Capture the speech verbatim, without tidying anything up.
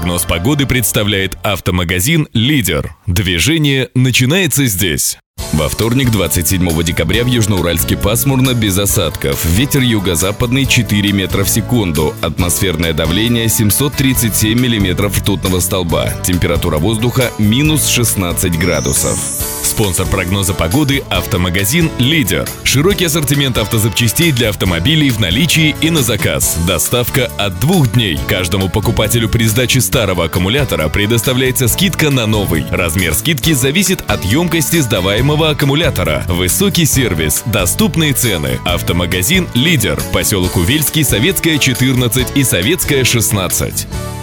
Прогноз погоды представляет автомагазин «Лидер». Движение начинается здесь. Во вторник, двадцать седьмого декабря, в Южноуральске пасмурно, без осадков. Ветер юго-западный четыре метра в секунду. Атмосферное давление семьсот тридцать семь миллиметров ртутного столба. Температура воздуха минус шестнадцать градусов. Спонсор прогноза погоды – автомагазин «Лидер». Широкий ассортимент автозапчастей для автомобилей в наличии и на заказ. Доставка от двух дней. Каждому покупателю при сдаче старого аккумулятора предоставляется скидка на новый. Размер скидки зависит от емкости сдаваемого аккумулятора. Высокий сервис, доступные цены. Автомагазин «Лидер». Поселок Увельский, Советская, четырнадцать и Советская, шестнадцать.